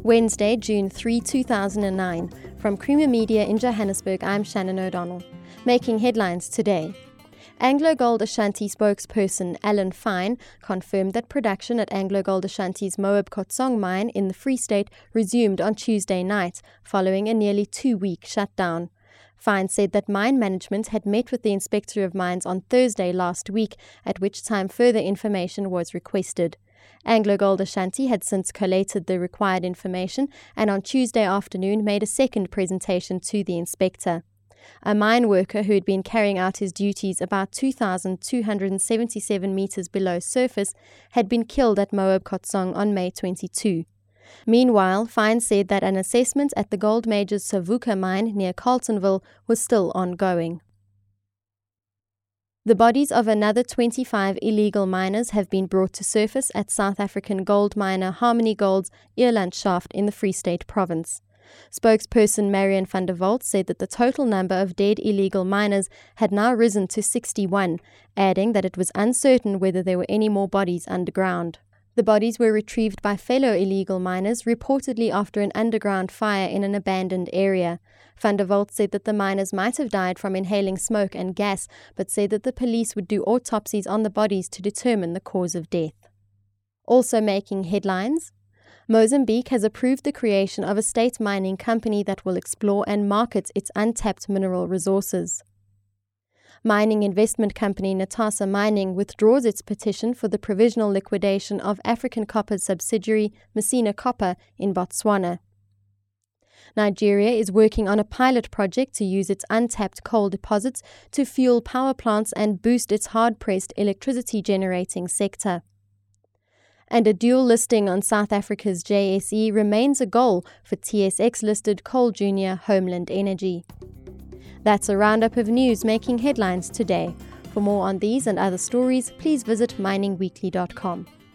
Wednesday, June 3, 2009. From Creamer Media in Johannesburg, I'm Shannon O'Donnell. Making headlines today. AngloGold Ashanti spokesperson Alan Fine confirmed that production at AngloGold Ashanti's Moab Khotsong mine in the Free State resumed on Tuesday night, following a nearly 2-week shutdown. Fine said that mine management had met with the Inspector of Mines on Thursday last week, at which time further information was requested. AngloGold Ashanti had since collated the required information and on Tuesday afternoon made a second presentation to the inspector. A mine worker who had been carrying out his duties about 2,277 meters below surface had been killed at Moab Khotsong on May 22. Meanwhile, Fine said that an assessment at the gold major's Savuka mine near Carltonville was still ongoing. The bodies of another 25 illegal miners have been brought to surface at South African gold miner Harmony Gold's Eland shaft in the Free State province. Spokesperson Marion van der Walt said that the total number of dead illegal miners had now risen to 61, adding that it was uncertain whether there were any more bodies underground. The bodies were retrieved by fellow illegal miners, reportedly after an underground fire in an abandoned area. Van der Walt said that the miners might have died from inhaling smoke and gas, but said that the police would do autopsies on the bodies to determine the cause of death. Also making headlines, Mozambique has approved the creation of a state mining company that will explore and market its untapped mineral resources. Mining investment company Natasa Mining withdraws its petition for the provisional liquidation of African Copper's subsidiary Messina Copper in Botswana. Nigeria is working on a pilot project to use its untapped coal deposits to fuel power plants and boost its hard-pressed electricity generating sector. And a dual listing on South Africa's JSE remains a goal for TSX-listed coal junior Homeland Energy. That's a roundup of news making headlines today. For more on these and other stories, please visit miningweekly.com.